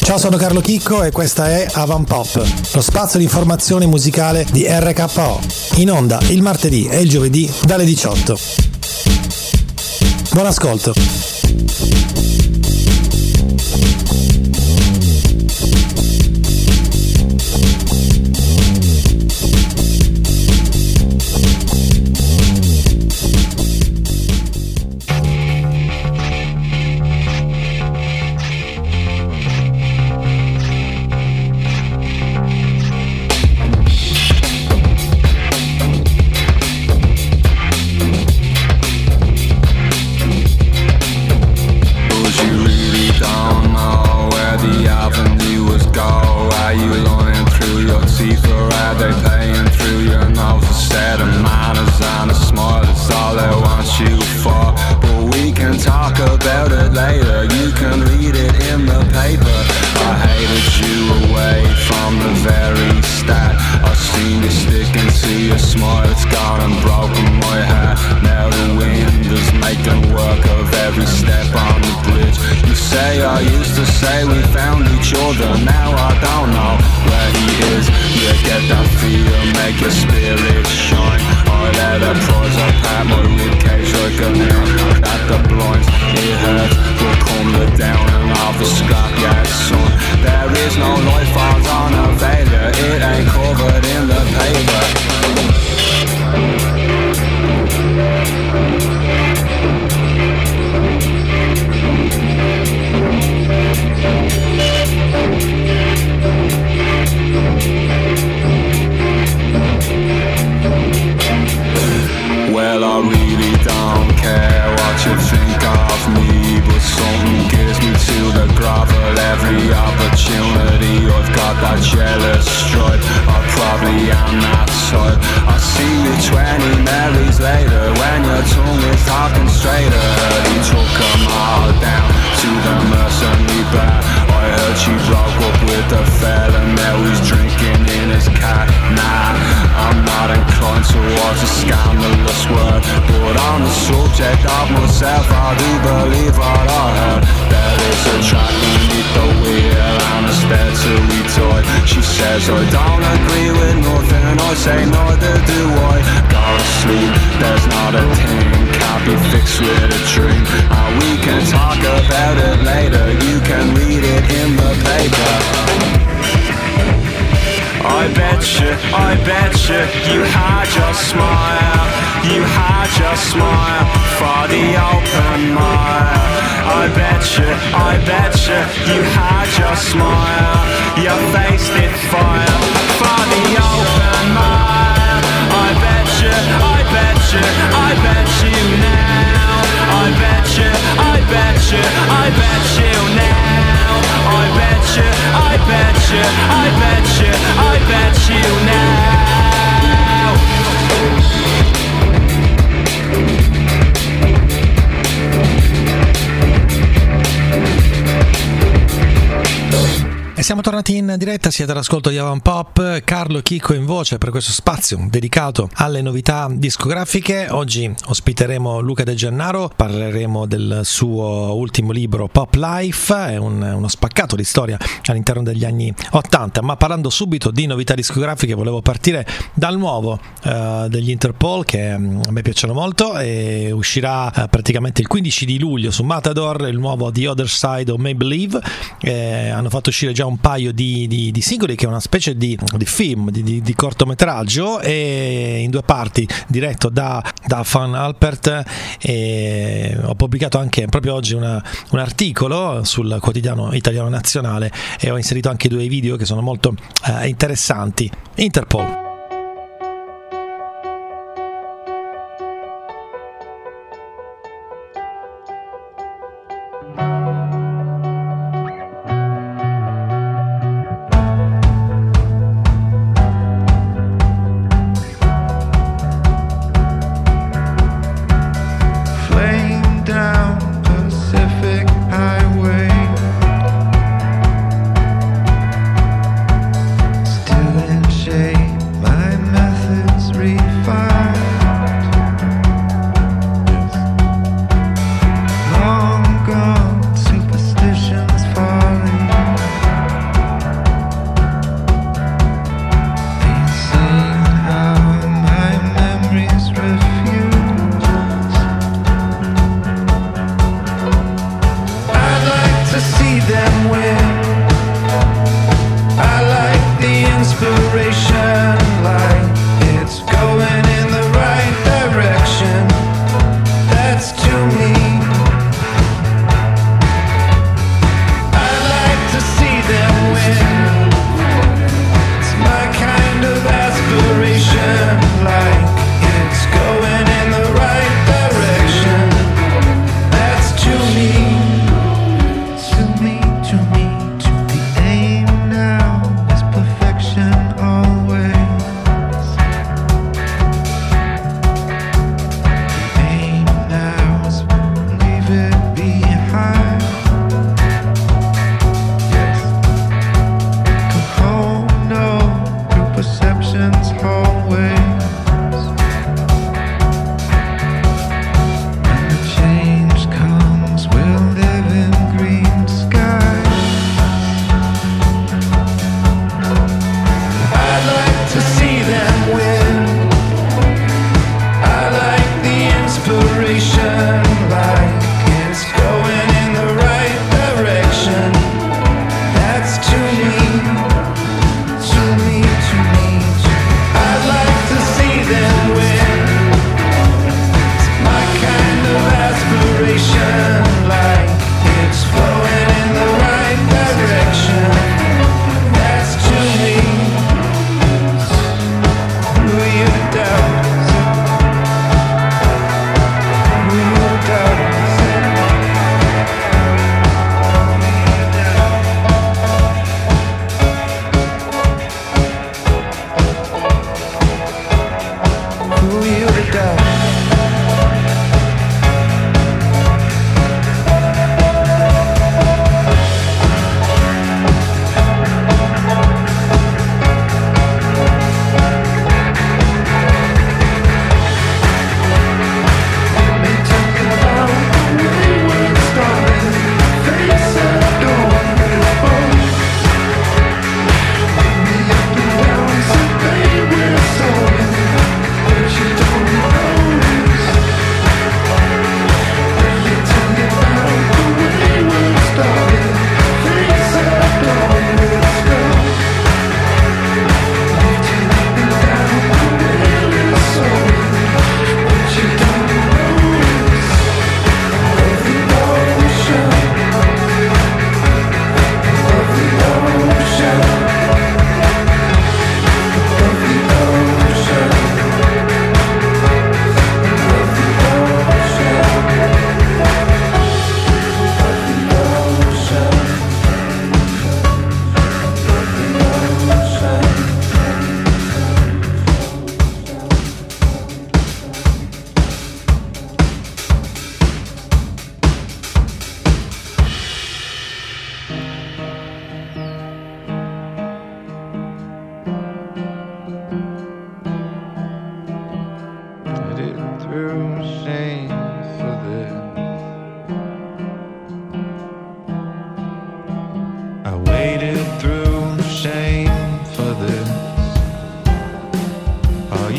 Ciao, sono Carlo Chicco e questa è Avant Pop, lo spazio di informazione musicale di RKO, in onda il martedì e il giovedì dalle 18. Buon ascolto. Siamo tornati in diretta, siete all'ascolto di Avant Pop, Carlo Chicco in voce per questo spazio dedicato alle novità discografiche. Oggi ospiteremo Luca De Gennaro, parleremo del suo ultimo libro Pop Life, è uno spaccato di storia all'interno degli anni 80, ma parlando subito di novità discografiche volevo partire dal nuovo degli Interpol, che a me piacciono molto, e uscirà praticamente il 15 di luglio su Matador, il nuovo The Other Side of Make Believe. Hanno fatto uscire già un paio di singoli, che è una specie di film, di cortometraggio, e in due parti, diretto da Van Alpert. E ho pubblicato anche proprio oggi un articolo sul quotidiano italiano Nazionale, e ho inserito anche due video che sono molto interessanti. Interpol. Still in shape.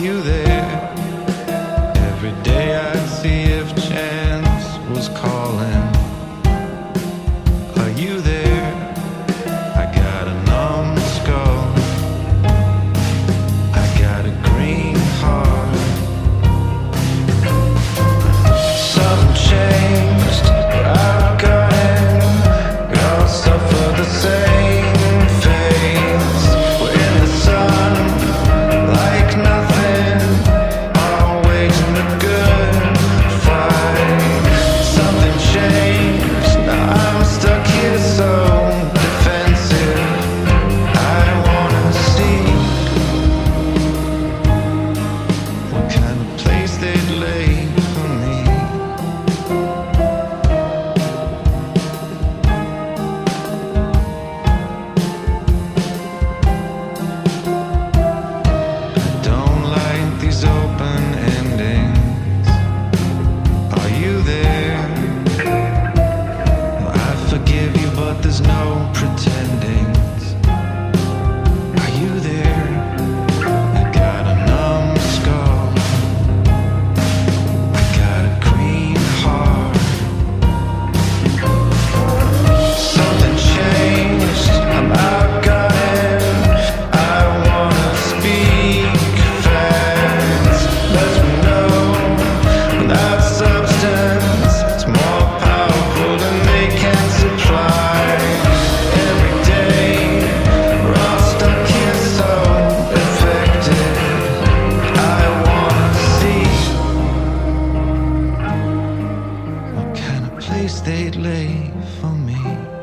you there? Every day I'd see if chance was calling. Are you there? I got a numb skull, I got a green heart. Something changed, I've got it. We all suffer the same fate. We're in the sun like nothing, all waging a good fight. Something changed, now I'm stuck here so defensive. I wanna see what kind of place they'd lay for me. I don't like these open endings. Are you there? I forgive you, but there's no pretending. Are you there? I got a numb skull, I got a green heart. Something changed, I'm outgoing. I wanna speak facts. Let me know without substance, it's more powerful than they can supply. Every day we're all stuck here so affected. I wanna see what kind of place they'd lay for me.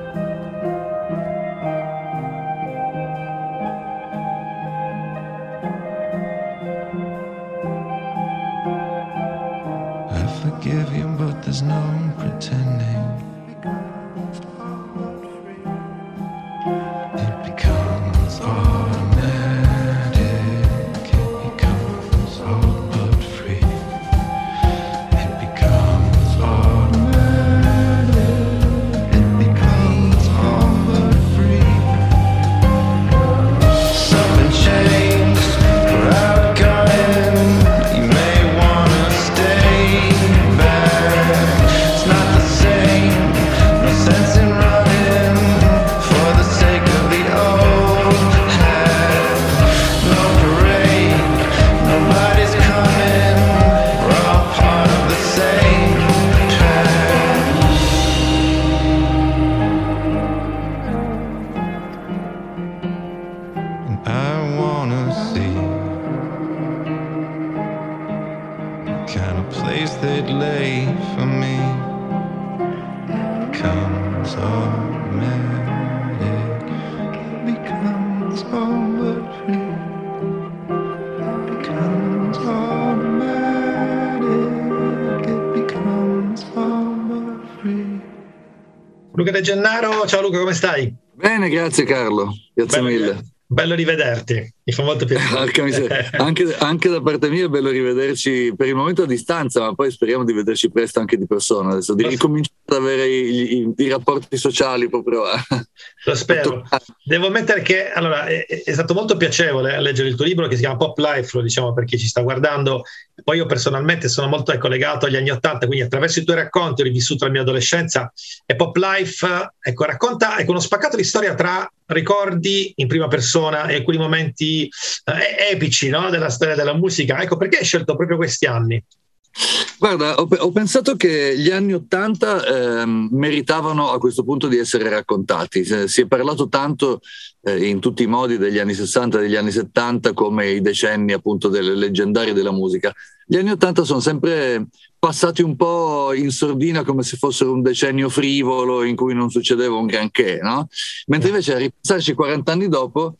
I forgive you, but there's no pretending. It becomes automatic. It becomes all but free. It becomes automatic. It becomes all but free. Something changed, we're outgoing. You may wanna stay back. It's not the same, no sense in running for the sake of the old hat. No parade, nobody's coming. We're all part of the same track. And I wanna see what kind of place they'd lay for me. Becomes automatic. It becomes all but free. Becomes automatic. It becomes all but free. Luca De Gennaro, ciao Luca, come stai? Bene, grazie Carlo, grazie mille. Bello rivederti, mi fa molto Porca miseria. piacere. Anche da parte mia è bello rivederci per il momento a distanza, ma poi speriamo di vederci presto anche di persona, adesso di ricominciare ad avere i rapporti sociali proprio Lo spero. Devo ammettere che allora, è stato molto piacevole leggere il tuo libro che si chiama Pop Life, lo diciamo per chi ci sta guardando. Poi io personalmente sono molto legato agli anni '80, quindi attraverso i tuoi racconti ho rivissuto la mia adolescenza. E Pop Life racconta uno spaccato di storia tra ricordi in prima persona e alcuni momenti epici, no? Della storia della musica. Ecco, perché hai scelto proprio questi anni? Guarda, ho pensato che gli anni '80 meritavano a questo punto di essere raccontati. Si è parlato tanto in tutti i modi degli anni 60 e degli anni 70 come i decenni appunto delle leggendarie della musica. Gli anni '80 sono sempre passati un po' in sordina come se fossero un decennio frivolo in cui non succedeva un granché, no? Mentre invece a ripensarci 40 anni dopo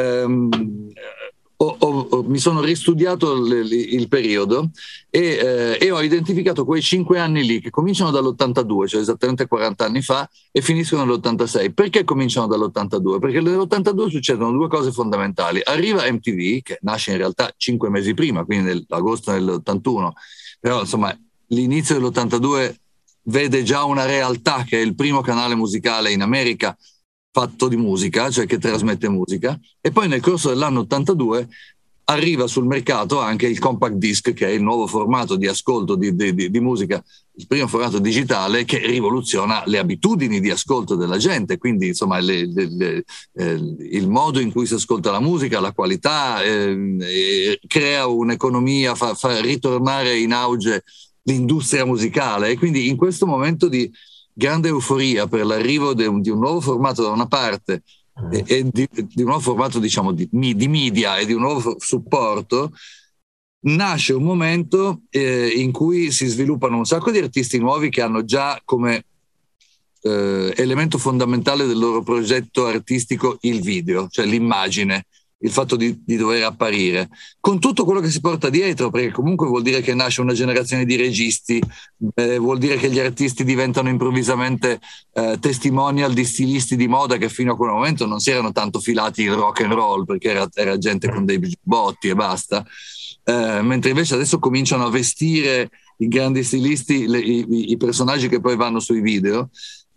mi sono ristudiato il periodo e ho identificato quei 5 anni lì che cominciano dall'82, cioè esattamente 40 anni fa, e finiscono nell'86. Perché cominciano dall'82? Perché nell'82 succedono due cose fondamentali. Arriva MTV, che nasce in realtà 5 mesi prima, quindi nell'agosto dell'81, però insomma l'inizio dell'82 vede già una realtà che è il primo canale musicale in America fatto di musica, cioè che trasmette musica, e poi nel corso dell'anno 82 arriva sul mercato anche il compact disc, che è il nuovo formato di ascolto di musica, il primo formato digitale che rivoluziona le abitudini di ascolto della gente, quindi insomma il modo in cui si ascolta la musica, la qualità, crea un'economia, fa ritornare in auge l'industria musicale, e quindi in questo momento di grande euforia per l'arrivo di un nuovo formato da una parte e di un nuovo formato, diciamo, di media e di un nuovo supporto, nasce un momento in cui si sviluppano un sacco di artisti nuovi che hanno già come elemento fondamentale del loro progetto artistico il video, cioè l'immagine, il fatto di dover apparire, con tutto quello che si porta dietro, perché comunque vuol dire che nasce una generazione di registi, vuol dire che gli artisti diventano improvvisamente testimonial di stilisti di moda che fino a quel momento non si erano tanto filati il rock and roll, perché era gente con dei botti e basta, mentre invece adesso cominciano a vestire i grandi stilisti, i personaggi che poi vanno sui video.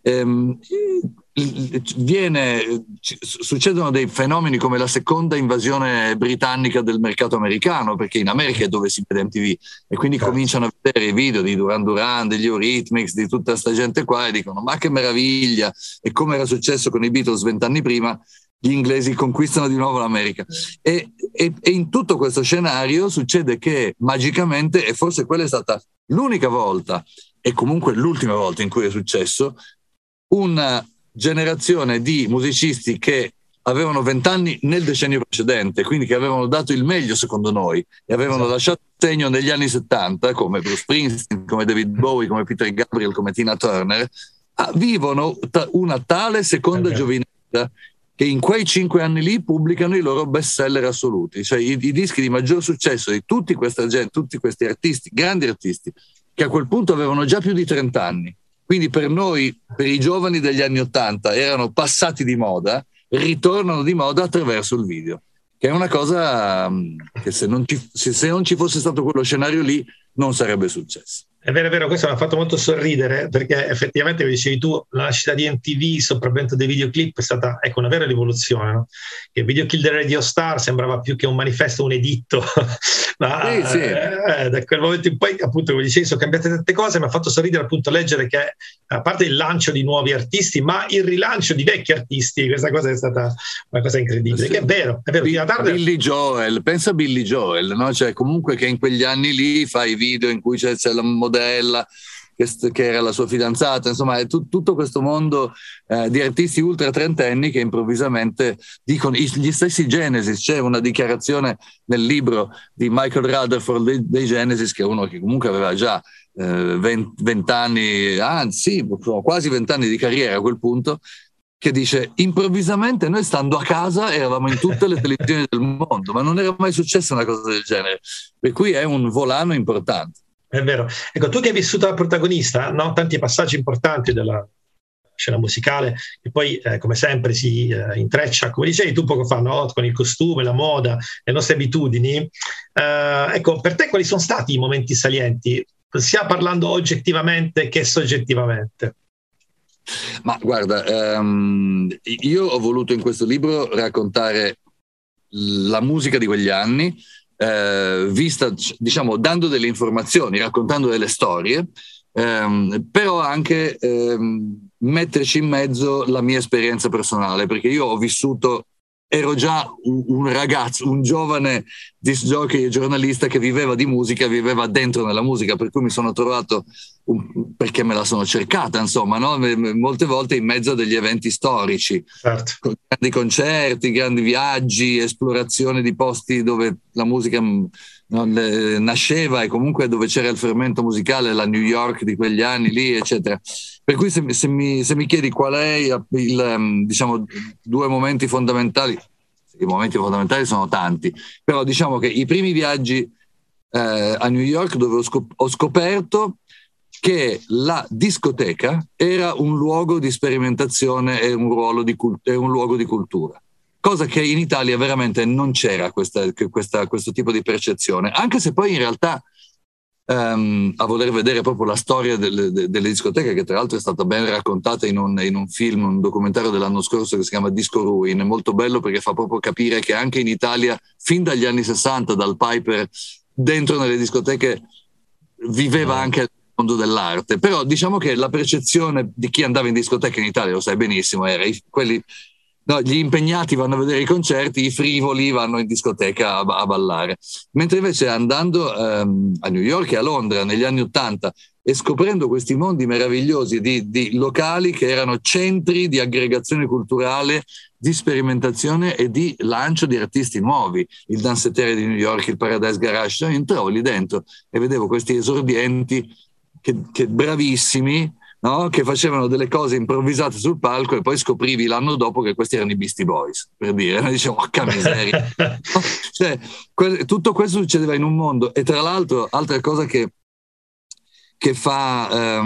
Succedono dei fenomeni come la seconda invasione britannica del mercato americano, perché in America è dove si vede MTV, e quindi cominciano a vedere i video di Duran Duran, degli Eurythmics, di tutta sta gente qua, e dicono ma che meraviglia, e come era successo con i Beatles 20 anni prima, gli inglesi conquistano di nuovo l'America, e in tutto questo scenario succede che magicamente, e forse quella è stata l'unica volta e comunque l'ultima volta in cui è successo, una generazione di musicisti che avevano 20 anni nel decennio precedente, quindi che avevano dato il meglio secondo noi e avevano lasciato segno negli anni 70, come Bruce Springsteen, come David Bowie, come Peter Gabriel, come Tina Turner, vivono una tale seconda giovinezza che in quei 5 anni lì pubblicano i loro best seller assoluti, cioè i dischi di maggior successo di tutti questi artisti, grandi artisti, che a quel punto avevano già più di 30 anni. Quindi per noi, per i giovani degli anni 80, erano passati di moda, ritornano di moda attraverso il video, che è una cosa che se non ci fosse stato quello scenario lì non sarebbe successo. È vero, questo mi ha fatto molto sorridere, perché effettivamente, come dicevi tu, la nascita di MTV, il sopravvento dei videoclip è stata, ecco, una vera rivoluzione, no? Il Video Kill the Radio Star sembrava più che un manifesto, un editto, ma sì. Da quel momento in poi, appunto, come dicevi, sono cambiate tante cose. Mi ha fatto sorridere appunto leggere che, a parte il lancio di nuovi artisti, ma il rilancio di vecchi artisti, questa cosa è stata una cosa incredibile, che è vero. Billy Joel, pensa a Billy Joel, no? Cioè, comunque, che in quegli anni lì fa i video in cui c'è la modella che era la sua fidanzata, insomma è tutto questo mondo di artisti ultra trentenni che improvvisamente dicono gli stessi Genesis. C'è una dichiarazione nel libro di Michael Rutherford dei Genesis, che è uno che comunque aveva già 20 anni, anzi quasi 20 anni di carriera a quel punto, che dice improvvisamente noi stando a casa eravamo in tutte le televisioni del mondo, ma non era mai successa una cosa del genere, per cui è un volano importante. È vero. Ecco, tu che hai vissuto da protagonista, no? Tanti passaggi importanti della scena musicale, che poi, come sempre, si intreccia, come dicevi tu poco fa, no? Con il costume, la moda, le nostre abitudini. Ecco, per te quali sono stati i momenti salienti, sia parlando oggettivamente che soggettivamente? Ma guarda, io ho voluto in questo libro raccontare la musica di quegli anni, vista, diciamo, dando delle informazioni, raccontando delle storie, però anche metterci in mezzo la mia esperienza personale, perché io ho vissuto, ero già un ragazzo, un giovane disc jockey e giornalista che viveva di musica, viveva dentro nella musica, per cui mi sono trovato, perché me la sono cercata, insomma, no? Molte volte in mezzo a degli eventi storici, certo, con grandi concerti, grandi viaggi, esplorazione di posti dove la musica nasceva e comunque dove c'era il fermento musicale, la New York di quegli anni lì, eccetera. Per cui se mi chiedi qual è diciamo, due momenti fondamentali, i momenti fondamentali sono tanti, però diciamo che i primi viaggi a New York, dove ho scoperto che la discoteca era un luogo di sperimentazione e un luogo di cultura, cosa che in Italia veramente non c'era questo tipo di percezione, anche se poi in realtà a voler vedere proprio la storia delle discoteche, che tra l'altro è stata ben raccontata in un film, un documentario dell'anno scorso che si chiama Disco Ruin. È molto bello perché fa proprio capire che anche in Italia, fin dagli anni 60, dal Piper, dentro nelle discoteche viveva anche il mondo dell'arte. Però diciamo che la percezione di chi andava in discoteca in Italia, lo sai benissimo, era quelli... No, gli impegnati vanno a vedere i concerti, i frivoli vanno in discoteca a ballare. Mentre invece andando a New York e a Londra negli anni '80 e scoprendo questi mondi meravigliosi di locali che erano centri di aggregazione culturale, di sperimentazione e di lancio di artisti nuovi, il Danceteria di New York, il Paradise Garage, entravo lì dentro e vedevo questi esordienti che bravissimi, no? Che facevano delle cose improvvisate sul palco e poi scoprivi l'anno dopo che questi erano i Beastie Boys, per dire. Noi diciamo, porca miseria. Cioè, tutto questo succedeva in un mondo. E tra l'altro, altra cosa che fa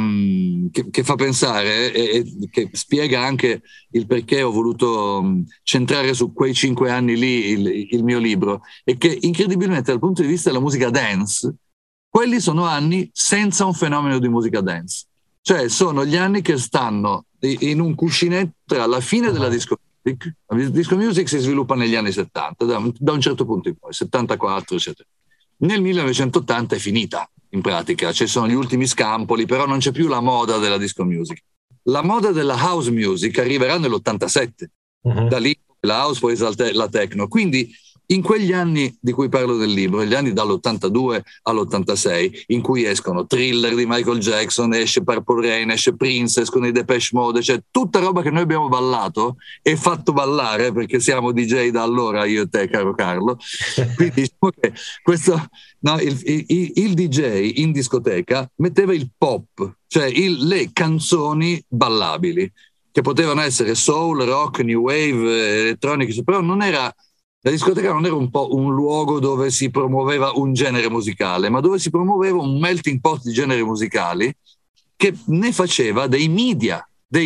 pensare e che spiega anche il perché ho voluto centrare su quei 5 anni lì il mio libro, è che incredibilmente dal punto di vista della musica dance, quelli sono anni senza un fenomeno di musica dance. Cioè sono gli anni che stanno in un cuscinetto alla fine della disco music. La disco music si sviluppa negli anni 70, da un certo punto in poi, 74, eccetera. Nel 1980 è finita, in pratica. Ci sono gli ultimi scampoli, però non c'è più la moda della disco music. La moda della house music arriverà nell'87. Da lì la house, poi la techno. Quindi in quegli anni di cui parlo nel libro, gli anni dall'82 all'86, in cui escono Thriller di Michael Jackson, esce Purple Rain, esce Prince, escono i Depeche Mode, cioè tutta roba che noi abbiamo ballato e fatto ballare, perché siamo DJ da allora, io e te, caro Carlo. Quindi diciamo che questo, no, il DJ in discoteca metteva il pop, cioè le canzoni ballabili, che potevano essere soul, rock, new wave, elettroniche, però non era... La discoteca non era un po' un luogo dove si promuoveva un genere musicale, ma dove si promuoveva un melting pot di generi musicali che ne faceva dei media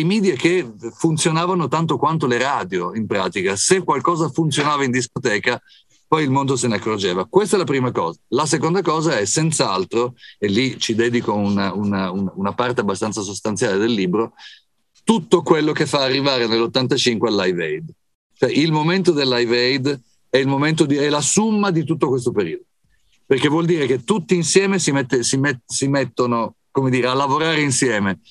che funzionavano tanto quanto le radio, in pratica. Se qualcosa funzionava in discoteca, poi il mondo se ne accorgeva. Questa è la prima cosa. La seconda cosa è senz'altro, e lì ci dedico una parte abbastanza sostanziale del libro, tutto quello che fa arrivare nell'85 al Live Aid. Cioè il momento del Live Aid è la summa di tutto questo periodo, perché vuol dire che tutti insieme si mettono, come dire, a lavorare insieme.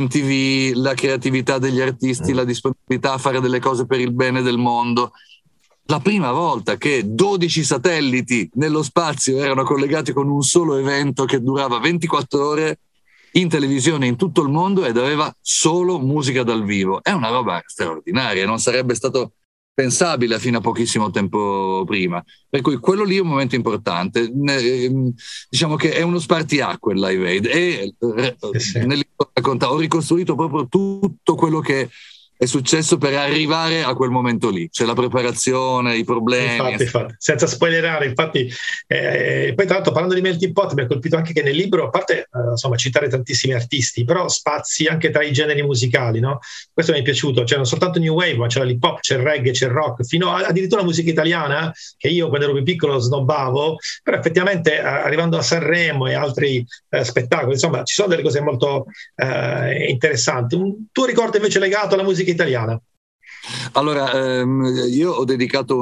MTV, la creatività degli artisti, la disponibilità a fare delle cose per il bene del mondo. La prima volta che 12 satelliti nello spazio erano collegati con un solo evento che durava 24 ore in televisione in tutto il mondo ed aveva solo musica dal vivo. È una roba straordinaria, non sarebbe stato pensabile fino a pochissimo tempo prima, per cui quello lì è un momento importante. Diciamo che è uno spartiacque il Live Aid e nel libro ho ricostruito proprio tutto quello che è successo per arrivare a quel momento lì, cioè la preparazione, i problemi. Infatti, senza spoilerare, poi tra l'altro parlando di melting pot mi ha colpito anche che nel libro, a parte insomma citare tantissimi artisti, però spazi anche tra i generi musicali, no? Questo mi è piaciuto, c'era non soltanto new wave, ma c'era l'hip hop, c'è il reggae, c'è il rock, fino addirittura la musica italiana, che io quando ero più piccolo snobbavo, però effettivamente arrivando a Sanremo e altri spettacoli, insomma ci sono delle cose molto interessanti. Un tuo ricordo invece legato alla musica italiana? Allora, io ho dedicato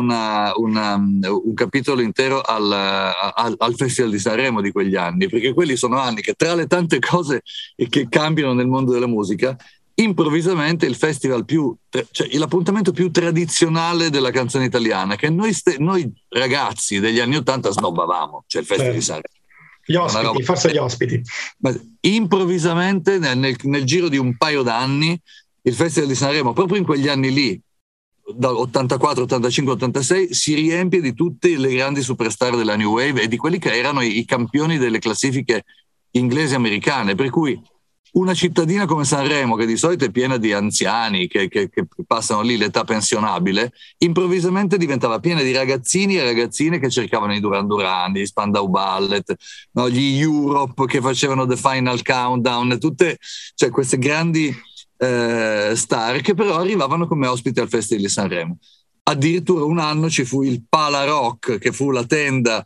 un capitolo intero al Festival di Sanremo di quegli anni, perché quelli sono anni che, tra le tante cose che cambiano nel mondo della musica, improvvisamente il festival cioè l'appuntamento più tradizionale della canzone italiana, che noi ragazzi degli anni '80 snobbavamo, cioè il Festival di Sanremo. Gli ospiti, forse gli ospiti. Ma improvvisamente, nel giro di un paio d'anni, il Festival di Sanremo, proprio in quegli anni lì, dal 84, 85, 86, si riempie di tutte le grandi superstar della New Wave e di quelli che erano i campioni delle classifiche inglesi e americane, per cui una cittadina come Sanremo, che di solito è piena di anziani che passano lì l'età pensionabile, improvvisamente diventava piena di ragazzini e ragazzine che cercavano i Duran Duran, gli Spandau Ballet, no, gli Europe che facevano The Final Countdown, tutte, cioè queste grandi star che però arrivavano come ospiti al Festival di Sanremo. addirittura un anno ci fu il Pala Rock, che fu la tenda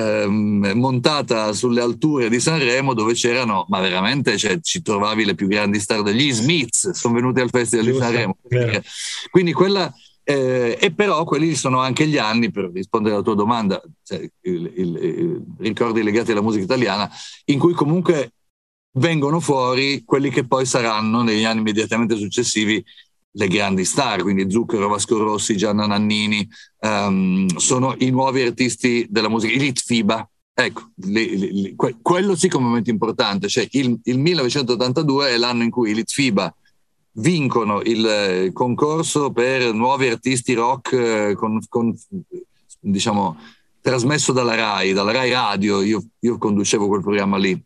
montata sulle alture di Sanremo, dove c'erano, ma veramente, cioè, ci trovavi le più grandi star degli Smiths, sono venuti al Festival di Sanremo. Quindi quella, e però quelli sono anche gli anni, per rispondere alla tua domanda, cioè, ricordi legati alla musica italiana, in cui comunque vengono fuori quelli che poi saranno negli anni immediatamente successivi le grandi star, quindi Zucchero, Vasco Rossi, Gianna Nannini, sono i nuovi artisti della musica, i Litfiba. Ecco, quello sì come momento importante, cioè il 1982 è l'anno in cui i Litfiba vincono il concorso per nuovi artisti rock diciamo trasmesso dalla Rai Radio, io conducevo quel programma lì.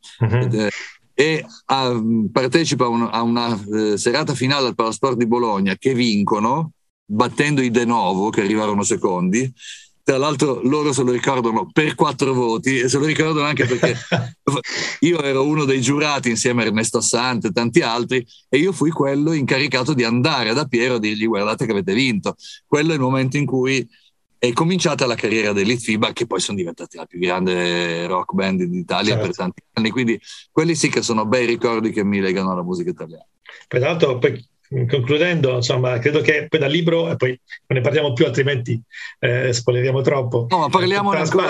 E partecipa a una serata finale al Palasport di Bologna che vincono battendo i De Novo che arrivarono secondi. Tra l'altro loro se lo ricordano per 4 voti e se lo ricordano anche perché io ero uno dei giurati insieme a Ernesto Assante e tanti altri, e io fui quello incaricato di andare da Piero a dirgli: guardate che avete vinto. Quello è il momento in cui è cominciata la carriera dei Litfiba, che poi sono diventati la più grande rock band d'Italia per tanti anni, quindi quelli sì che sono bei ricordi che mi legano alla musica italiana. Peraltro, poi concludendo, insomma, credo che poi dal libro, e poi non ne parliamo più, altrimenti spoileriamo troppo. No, ma parliamone ancora.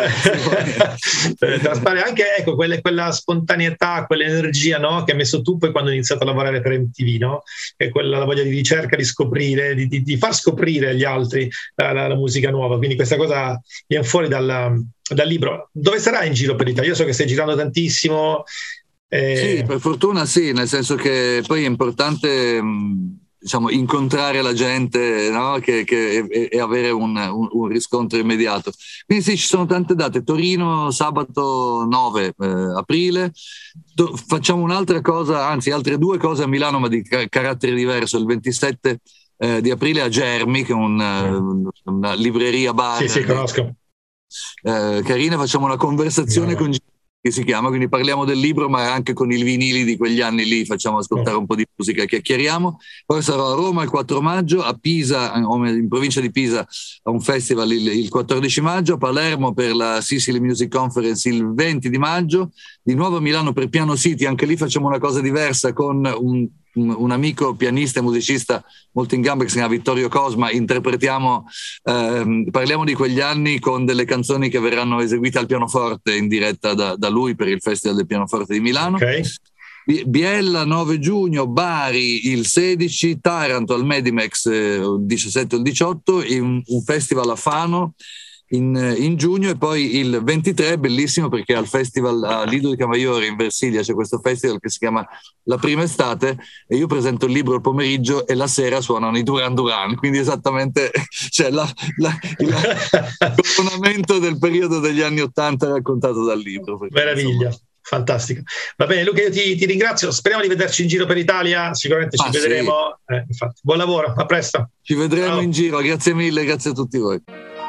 Traspare anche, ecco, quella spontaneità, quell'energia, no, che hai messo tu poi quando hai iniziato a lavorare per MTV, no? E la voglia di ricerca, di scoprire, di far scoprire agli altri la musica nuova. Quindi questa cosa viene fuori dal libro. Dove sarai in giro per l'Italia? Io so che stai girando tantissimo. Sì, per fortuna sì, nel senso che poi è importante diciamo incontrare la gente, no? e avere un riscontro immediato. Quindi sì, ci sono tante date. Torino sabato 9 aprile, facciamo un'altra cosa, anzi altre 2 cose a Milano ma di carattere diverso. Il 27 di aprile a Germi, che è una libreria bar. Sì, conosco. Carina, facciamo una conversazione con che si chiama, quindi parliamo del libro ma anche con i vinili di quegli anni lì, facciamo ascoltare un po' di musica, chiacchieriamo. Poi sarò a Roma il 4 maggio, a Pisa, in provincia di Pisa, a un festival il 14 maggio, a Palermo per la Sicily Music Conference il 20 di maggio, di nuovo a Milano per Piano City, anche lì facciamo una cosa diversa con un amico pianista e musicista molto in gamba che si chiama Vittorio Cosma. Interpretiamo, parliamo di quegli anni con delle canzoni che verranno eseguite al pianoforte in diretta da lui per il Festival del Pianoforte di Milano. Biella 9 giugno, Bari il 16, Taranto al Medimex 17 o il 18, un festival a Fano in giugno, e poi il 23 bellissimo perché al festival a Lido di Camaiore in Versilia c'è questo festival che si chiama La Prima Estate e io presento il libro il pomeriggio e la sera suonano i Duran Duran, quindi esattamente cioè il coronamento del periodo degli anni '80 raccontato dal libro. Meraviglia. Insomma. Fantastico. Va bene Luca, io ti ringrazio, speriamo di vederci in giro per Italia, sicuramente ci vedremo. Infatti. Buon lavoro, a presto. Ci vedremo in giro, grazie mille, grazie a tutti voi.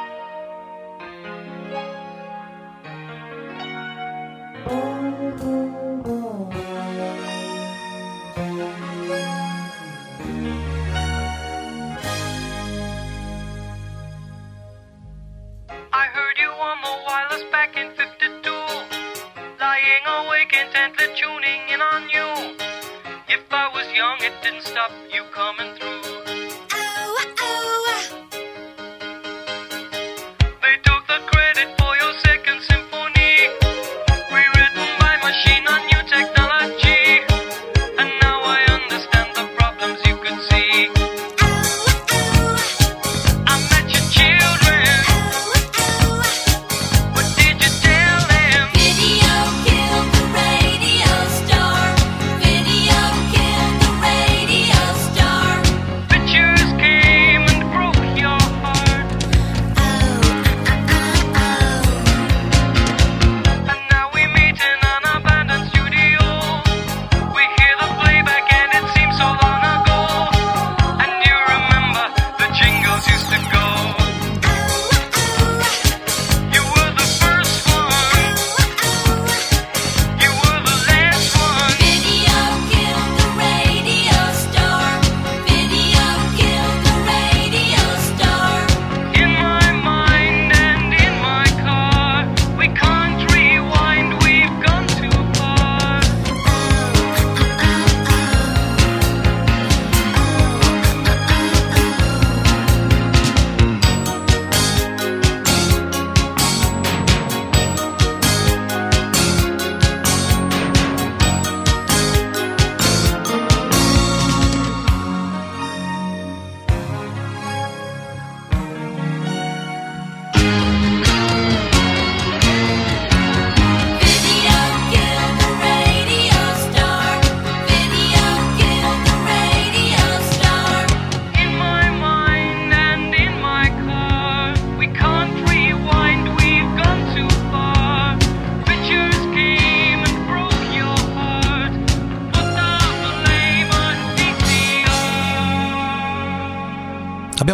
Tuning in on you. If I was young, it didn't stop you coming through. Oh, oh. They took the credit for your second symphony, rewritten by machine on new technology. And now I understand the problems you could see. Oh, oh. I met your children. Oh, oh. What did you tell them? Video killed the radio. Video killed the radio star.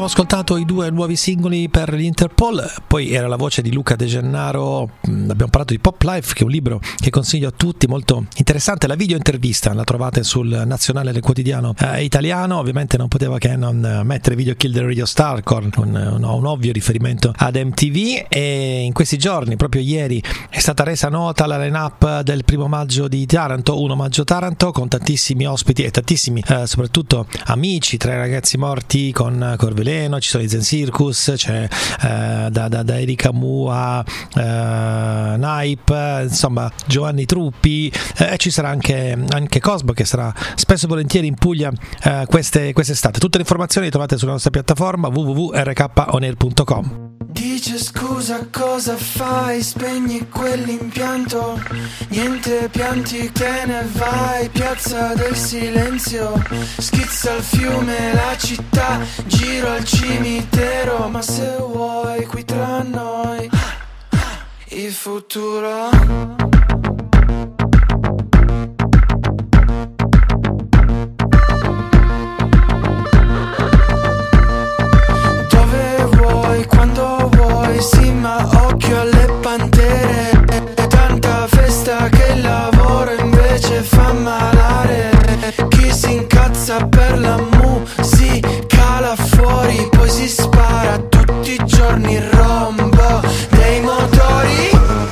Abbiamo ascoltato i 2 nuovi singoli per l'Interpol, poi era la voce di Luca De Gennaro. Abbiamo parlato di Pop Life, che è un libro che consiglio a tutti, molto interessante. La video intervista la trovate sul Nazionale del Quotidiano italiano. Ovviamente non poteva che non mettere Video Kill the Radio Star con un ovvio riferimento ad MTV, e in questi giorni, proprio ieri, è stata resa nota la line-up del 1 maggio di Taranto, 1 maggio Taranto, con tantissimi ospiti e tantissimi soprattutto amici, 3 ragazzi morti con Corveleno, ci sono i Zen Circus, c'è da Erika Mu a Naip, insomma Giovanni Truppi, e ci sarà anche Cosmo, che sarà spesso e volentieri in Puglia quest'estate. Tutte le informazioni le trovate sulla nostra piattaforma www.rkonair.com. Dice scusa, cosa fai? Spegni quell'impianto, niente pianti, te ne vai. Piazza del Silenzio, schizza il fiume, la città, giro al cimitero. Ma se vuoi qui tra noi il futuro. Quando vuoi, sì, ma occhio alle pantere. Tanta festa che il lavoro invece fa malare. Chi si incazza per la musica là fuori, poi si spara tutti i giorni il rombo dei motori.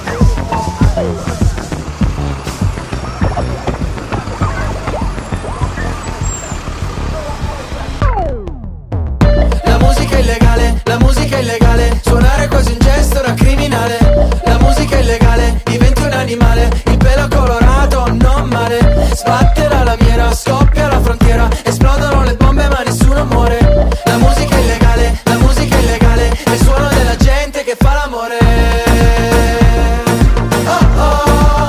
La musica è illegale, suonare quasi un gesto da criminale. La musica è illegale, diventi un animale, il pelo colorato, non male. Sbatte la lamiera, scoppia la frontiera, esplodono le bombe ma nessuno muore. La musica è illegale, è il suono della gente che fa l'amore. Oh oh.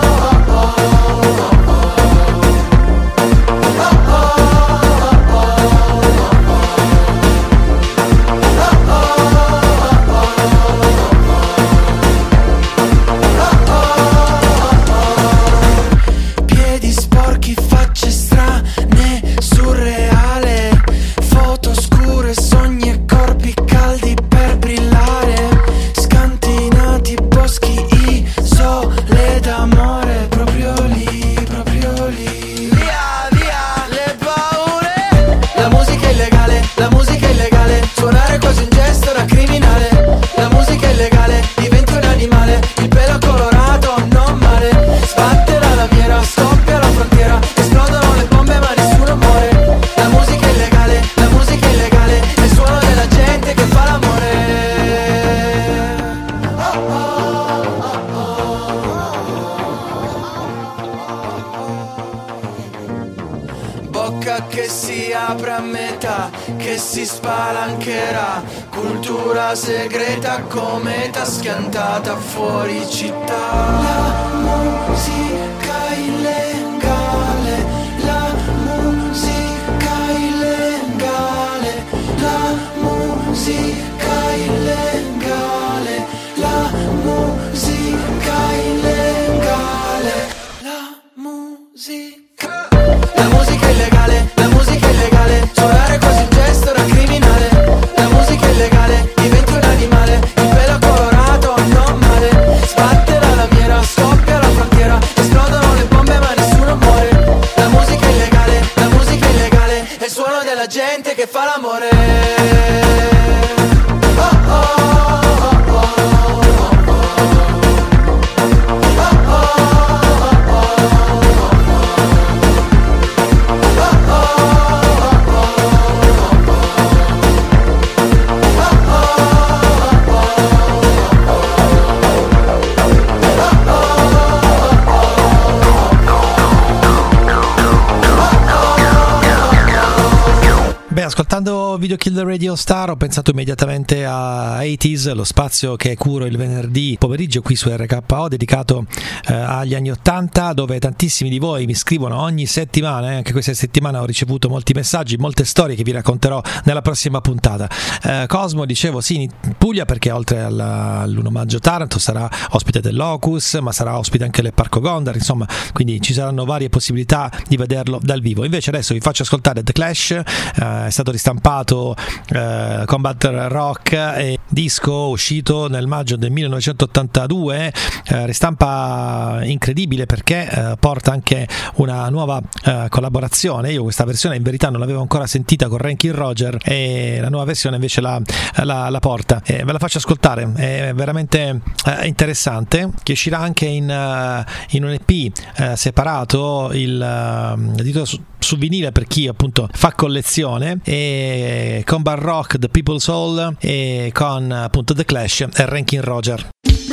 Che si apre a metà, che si spalancherà, cultura segreta, cometa schiantata fuori città. La musica illegale, la musica illegale, la musica illegale, la musica illegale, la musica. La musica è illegale, suonare quasi un gesto da criminale. La musica è illegale, diventi un animale, il pelo colorato, non male. Sbatte la lamiera, scoppia la frontiera, esplodono le bombe ma nessuno muore. La musica è illegale, è il suono della gente che fa l'amore. Oh oh. Ascoltando Video Kill the Radio Star ho pensato immediatamente a 80s, lo spazio che curo il venerdì pomeriggio qui su RKO, dedicato agli anni 80, dove tantissimi di voi mi scrivono ogni settimana, anche questa settimana ho ricevuto molti messaggi, molte storie che vi racconterò nella prossima puntata. Cosmo, dicevo, sì, in Puglia, perché oltre all'1 maggio Taranto sarà ospite del Locus, ma sarà ospite anche del Parco Gondar, insomma, quindi ci saranno varie possibilità di vederlo dal vivo. Invece adesso vi faccio ascoltare The Clash, è stato ristampato chiamato Combat Rock, disco uscito nel maggio del 1982, ristampa incredibile perché porta anche una nuova collaborazione. Io questa versione in verità non l'avevo ancora sentita con Rankin Roger, e la nuova versione invece la porta. Ve la faccio ascoltare, è veramente interessante, che uscirà anche in un EP separato, il titolo su vinile per chi appunto fa collezione, e Combat Rock, The People's Soul, e con appunto The Clash e Rankin Roger.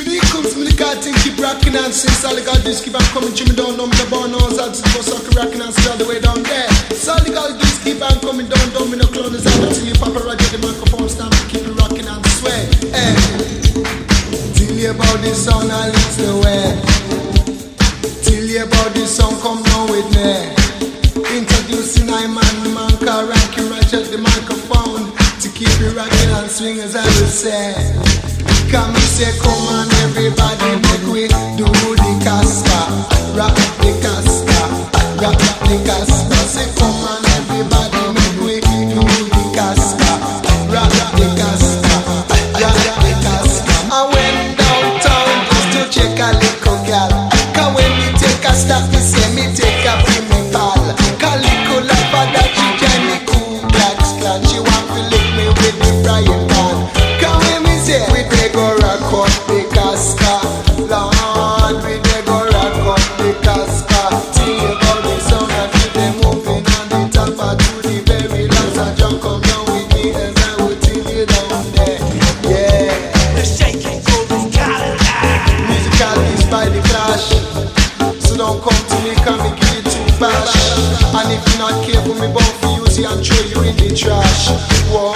Keep rocking and since all the girls just keep on coming to me down, no me no born no as I just go suck rocking and still all the way down there. So all the girls just keep on coming down, me no clown is out until you pop a roger the microphone stand to keep it rocking and sway. Hey, till you about this song I lead the way. Till you about this song come down with me. Introducing I man, the man called Rankin Roger the microphone to keep it rocking and swing as I will say. Come and say, come on everybody, make we do the Casper, rock the Casper, rock the Casper. Say, come on everybody, make we do the Casper, rock the Casper, rock the Casper. I went downtown just to check a little girl. Cause when me take a stop, me say me take a free me pal. Cause little love that she join me cool black clan. She want to lick me with the frying pan. Cause when me say we go rock up the Casper, Lord, we dey go rock up the Casper. See about the sound and keep them moving on the top to the very last. I jump come down with me as I will till you down there. Yeah, the shaking golden Cadillac. Musical is by the Clash, so don't come to me, come me give you too bash. And if you're not careful, me bound for use you and throw you in the trash. Whoa,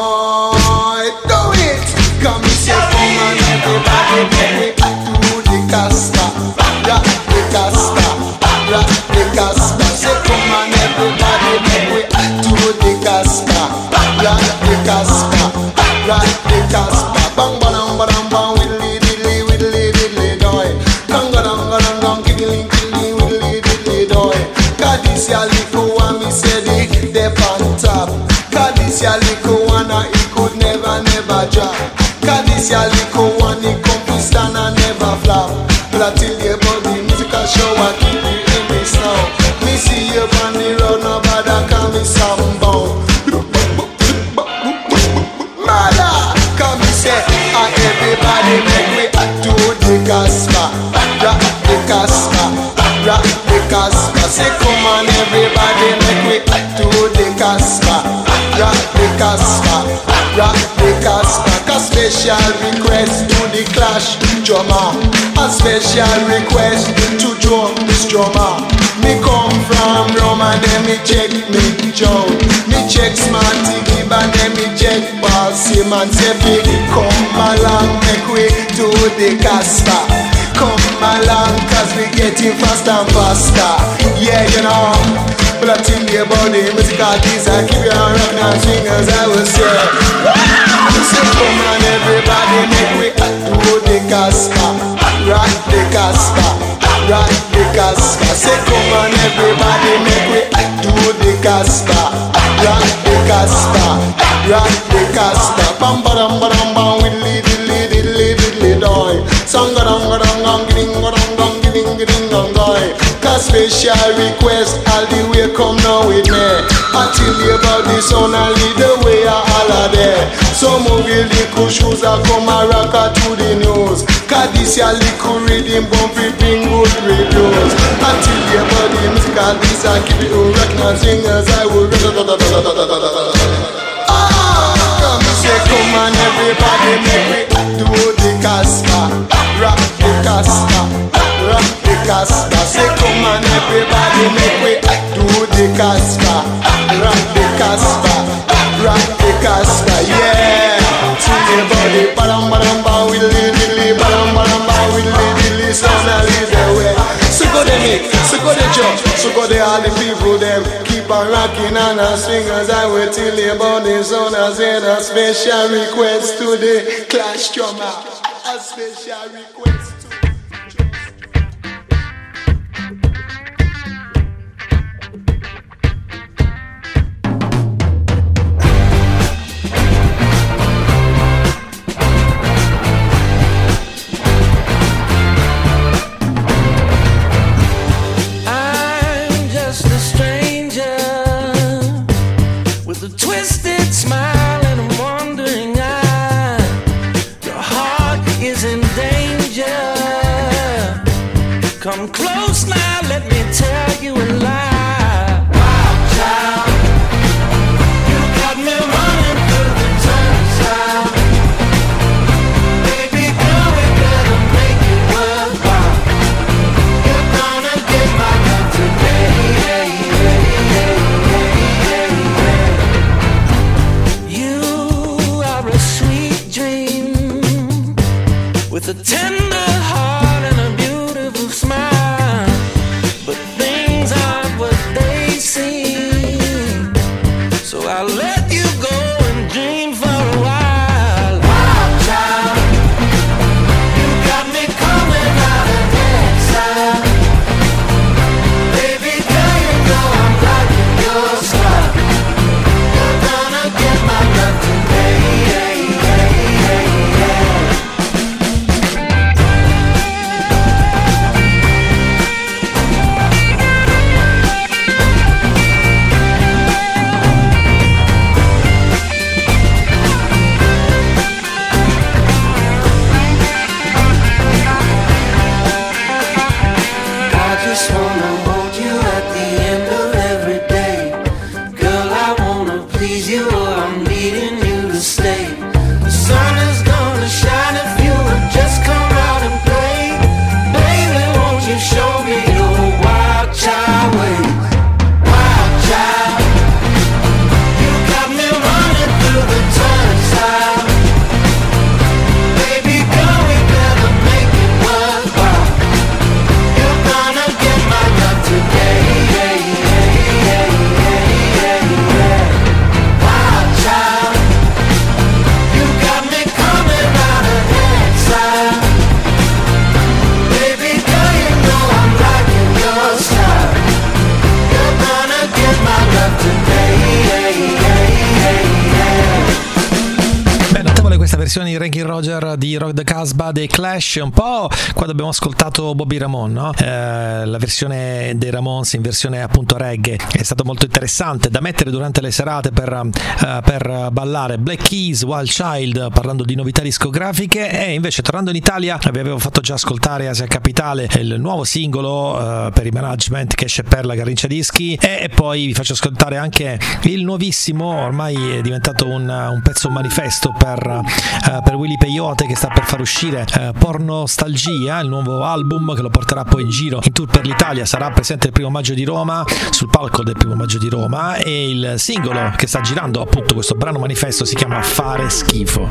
do it, come me say. Everybody make we do the Casper, rock the Casper, rock the Casper. Say come on everybody make we do the Casper, rock the Casper, rock the Casper. Bang bang bang bang widdly diddly widdly diddly doy. Gang gang gang gang kiddly kiddly widdly diddly doy. 'Cause this ya little one me say the on top. 'Cause this ya little one it could never drop. 'Cause this ya little one it come to stand and never flop. But I tell you about the musical show I keep you in this now. Me see you on the road, nobody call me somebound. Mother, come me say, everybody make we do the Casper, rock the Casper, rock the Casper. Say come on everybody make we do the Casper, rock the Casper, rock the Casper. A special request to the Clash drummer. A special request to drum this drummer. Me come from Rome and then me check me Joe. Me check Smarty Gibb and then me check Paul Simmons. Say big come along make we do the Casper. Come along cause we getting faster and faster. Yeah you know. But I tell you about the musical keys, I keep you on rockin' and swing as I will say. Say come on everybody make we do the Casper, rock the Casper, rock the Casper. Say come on everybody make we do the Casper, rock the Casper, rock the Casper. Bam bam bam bam widdly diddly diddly diddly doy. Song ga dong giding dong doy. Cause special request all the way come now with me. I tell you about this only the way I holla there. So move your little shoes and come and rock to the news. Cause this your little rhythm bumpy bring good reviews. I tell you about the musical this I keep it rockin' and sing as I will. Come say come on everybody make we do the Casper, rock the Casper, rock the Casper. Say come on everybody make we do the Casper, rock the Casper, rock the Casper. Yeah, see the body, badam badam ba widdly diddly, badam badam ba widdly diddly. Sound a little way. So go the Nick, so go the Joe, so go the all the people them. Keep on rocking and a swing as I will tell you about the sound. I said a special request to the Clash drummer. A special request. Come close now, let me tell you a lie. Wild child, you got me running through the turnstile. Baby girl, we better make it worthwhile. You're gonna get my love today. You are a sweet dream with a tender heart and a beautiful smile, but things aren't what they seem, so I'll let you go and dream for a while. Wild child, you got me coming out of exile. Baby girl, you know I'm liking your style. You're gonna get my love today. I just wanna hold you at the end of every day. Girl, I wanna please you or I'm needing you to stay. The sun is gonna shine if you would just come out and play. Baby, won't you show me your wild child ways? Wild child, you got me running through the turnstile. Baby girl, we better make it worthwhile. You're gonna get my love today. Wild child, you got me coming out of exile. Baby girl, you know I'm liking your style. You're gonna get my love today. Beh, notevole questa versione di Ranking Roger di Rock the Casbah dei Clash, un po' quando abbiamo ascoltato Bobby Ramone, no? La versione dei Ramones in versione appunto reggae è stato molto interessante da mettere durante le serate per ballare. Black Keys, Wild Child, parlando di novità discografiche. E invece, tornando in Italia, vi avevo fatto già ascoltare Asia Capitale, il nuovo singolo per i Management che esce per la Garrincia Dischi, e poi vi faccio ascoltare anche il nuovissimo, ormai è diventato un pezzo manifesto per Willy Peyote, che sta per far uscire Pornostalgia, il nuovo album che lo porterà poi in giro in tour per l'Italia. Sarà presente il 1° maggio di Roma, sul palco del 1° maggio di Roma, e il singolo che sta girando, appunto questo brano manifesto, si chiama Fare Schifo.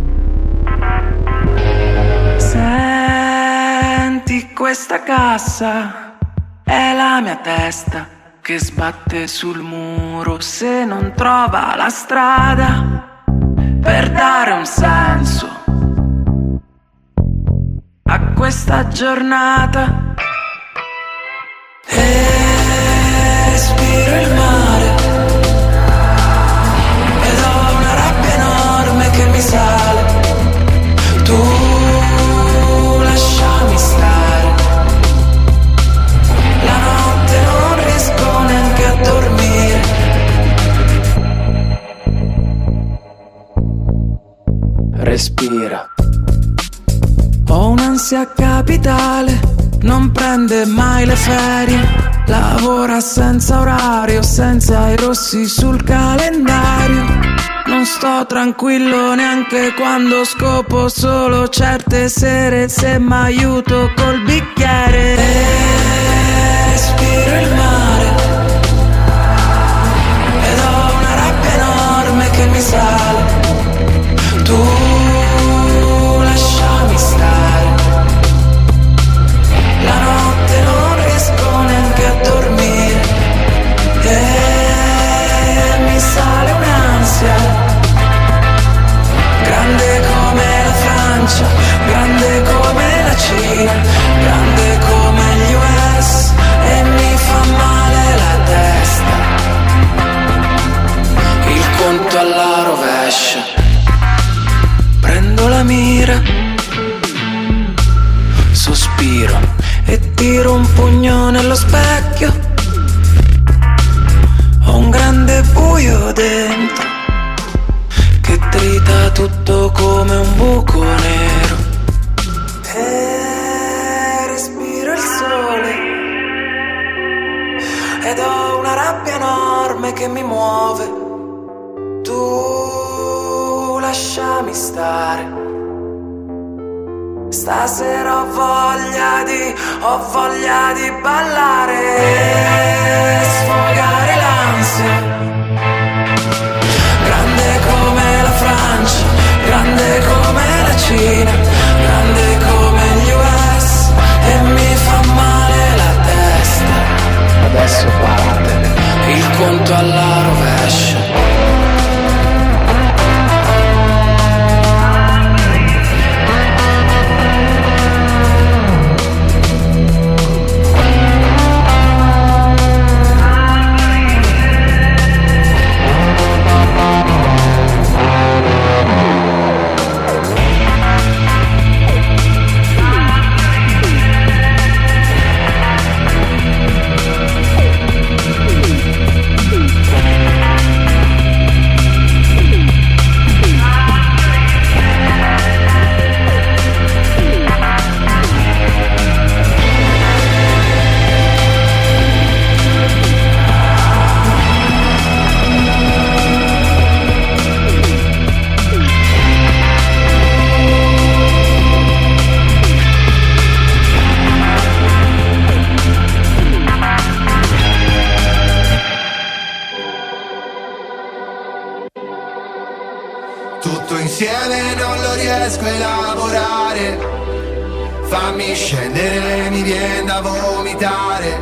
Senti questa cassa, è la mia testa che sbatte sul muro se non trova la strada per dare un senso a questa giornata. E respiro il mare ed ho una rabbia enorme che mi sale. Tu lasciami stare, la notte non riesco neanche a dormire. Respira. Ho un'ansia capitale, non prende mai le ferie. Lavora senza orario, senza i rossi sul calendario. Non sto tranquillo neanche quando scopo solo certe sere, se m'aiuto col bicchiere. Respiro il mare ed ho una rabbia enorme che mi sale. Tu lasciami stare, la notte non riesco neanche a dormire. E mi sale un'ansia grande come la Francia, grande come la Cina, grande come gli US, e mi fa male la testa. Il conto alla rovescia, prendo la mira, sospiro e tiro un pugno nello specchio. Ho un grande buio dentro che trita tutto come un buco nero. E respiro il sole rabbia enorme che mi muove. Tu lasciami stare. Stasera ho voglia di ballare e sfogare l'ansia. Grande come la Francia, grande come la Cina, grande come gli US, e mi fa male la testa. Adesso parte il conto alla rovescia. Tutto insieme non lo riesco a elaborare. Fammi scendere, mi viene da vomitare.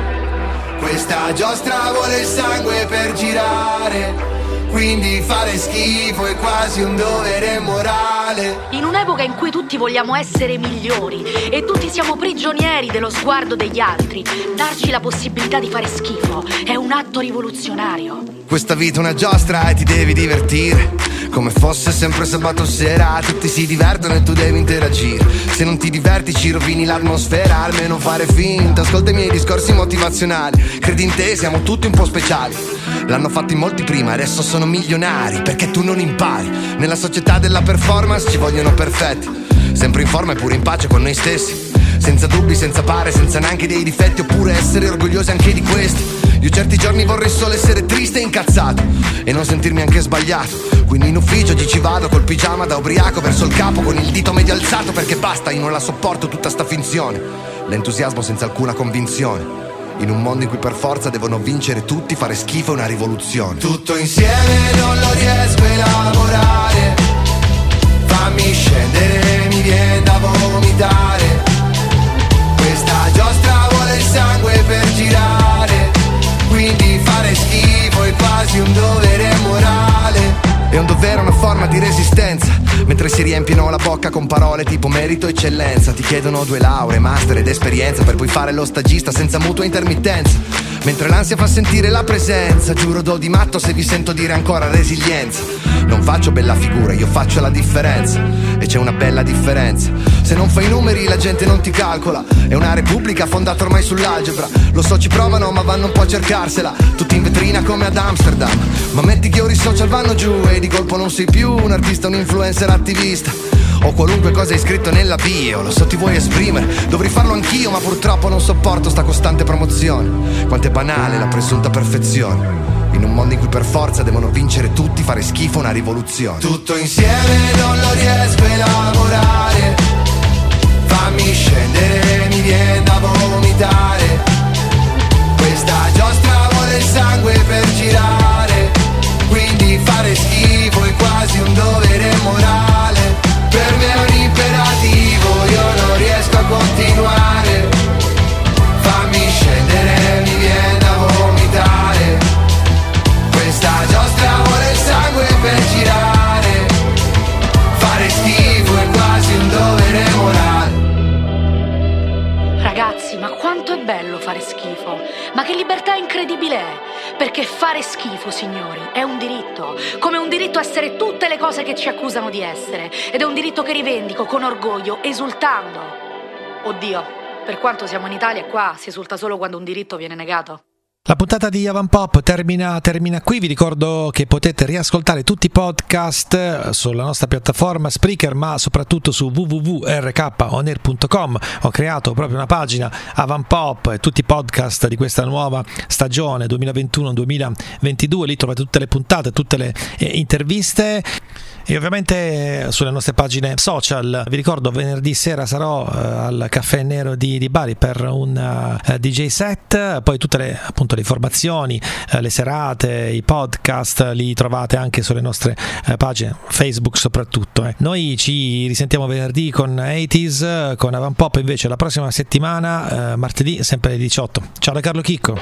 Questa giostra vuole il sangue per girare, quindi fare schifo è quasi un dovere morale. In un'epoca in cui tutti vogliamo essere migliori e tutti siamo prigionieri dello sguardo degli altri, darci la possibilità di fare schifo è un atto rivoluzionario. Questa vita è una giostra e ti devi divertire, come fosse sempre sabato sera. Tutti si divertono e tu devi interagire. Se non ti diverti ci rovini l'atmosfera. Almeno fare finta, ascolta i miei discorsi motivazionali. Credi in te, siamo tutti un po' speciali. L'hanno fatto in molti prima, adesso sono milionari, perché tu non impari. Nella società della performance ci vogliono perfetti, sempre in forma e pure in pace con noi stessi, senza dubbi, senza pare, senza neanche dei difetti, oppure essere orgogliosi anche di questi. Io certi giorni vorrei solo essere triste e incazzato e non sentirmi anche sbagliato. Quindi in ufficio ci vado col pigiama da ubriaco, verso il capo con il dito medio alzato, perché basta, io non la sopporto tutta sta finzione. L'entusiasmo senza alcuna convinzione, in un mondo in cui per forza devono vincere tutti, fare schifo è una rivoluzione. Tutto insieme non lo riesco a elaborare. Fammi scendere, mi viene da vomitare. Questa giostra vuole il sangue per girare, quindi fare schifo è quasi un dovere morale. È un dovere, una forma di resistenza, mentre si riempiono la bocca con parole tipo merito e eccellenza. Ti chiedono 2 lauree, master ed esperienza per poi fare lo stagista senza mutua intermittenza, mentre l'ansia fa sentire la presenza. Giuro do di matto se vi sento dire ancora resilienza. Non faccio bella figura, io faccio la differenza, e c'è una bella differenza. Se non fai numeri la gente non ti calcola. È una repubblica fondata ormai sull'algebra. Lo so ci provano ma vanno un po' a cercarsela, tutti in vetrina come ad Amsterdam. Ma metti che ora i social vanno giù e di colpo non sei più un artista, un influencer attivista, o qualunque cosa hai scritto nella bio. Lo so ti vuoi esprimere, dovrei farlo anch'io, ma purtroppo non sopporto sta costante promozione. Quanto è banale la presunta perfezione, in un mondo in cui per forza devono vincere tutti, fare schifo una rivoluzione. Tutto insieme non lo riesco a elaborare. Fammi scendere, mi viene da vomitare. Questa giostra vuole il sangue per girare, quindi fare schifo è quasi un dovere morale. Per me è un imperativo, io non riesco a continuare. Fammi scendere, mi viene da vomitare. Questa giostra vuole il sangue per girare, fare schifo è quasi un dovere morale. Ragazzi, ma quanto è bello fare schifo! Ma che libertà incredibile è! Perché fare schifo, signori, è un diritto. Come è un diritto essere tutte le cose che ci accusano di essere. Ed è un diritto che rivendico con orgoglio, esultando. Oddio, per quanto siamo in Italia, qua si esulta solo quando un diritto viene negato. La puntata di Avant Pop termina qui. Vi ricordo che potete riascoltare tutti i podcast sulla nostra piattaforma Spreaker, ma soprattutto su www.rkonair.com. Ho creato proprio una pagina Avant Pop e tutti i podcast di questa nuova stagione 2021-2022. Lì trovate tutte le puntate, tutte le interviste e ovviamente sulle nostre pagine social. Vi ricordo, venerdì sera sarò al Caffè Nero di Bari per un DJ set. Poi tutte le informazioni, le serate, i podcast li trovate anche sulle nostre pagine Facebook soprattutto. Noi ci risentiamo venerdì con 80s, con Avant Pop invece la prossima settimana, martedì sempre alle 18. Ciao da Carlo Chicco.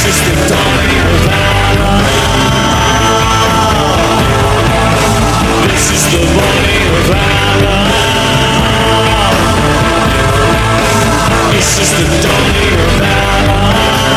is the dawning of valor. This is the morning of valor. This is the dawning of valor.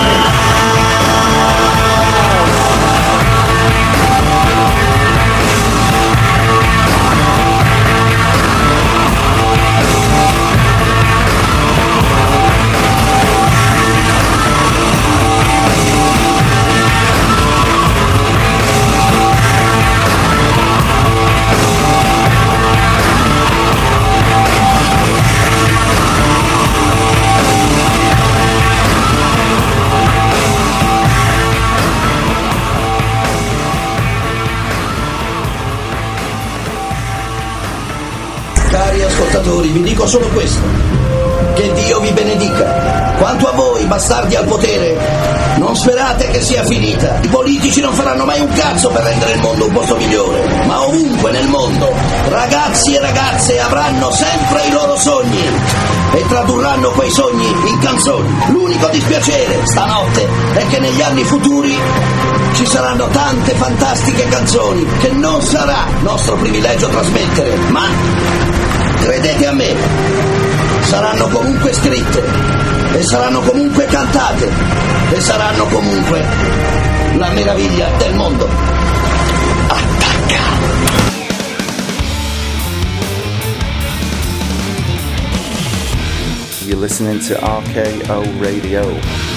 Cari ascoltatori, vi dico solo questo: che Dio vi benedica. Quanto a voi, bastardi al potere, non sperate che sia finita. I politici non faranno mai un cazzo per rendere il mondo un posto migliore, ma ovunque nel mondo ragazzi e ragazze avranno sempre i loro sogni e tradurranno quei sogni in canzoni. L'unico dispiacere stanotte è che negli anni futuri ci saranno tante fantastiche canzoni che non sarà nostro privilegio trasmettere, ma credete a me, saranno comunque scritte e saranno comunque cantate e saranno comunque la meraviglia del mondo. Attacca! You're listening to RKO Radio.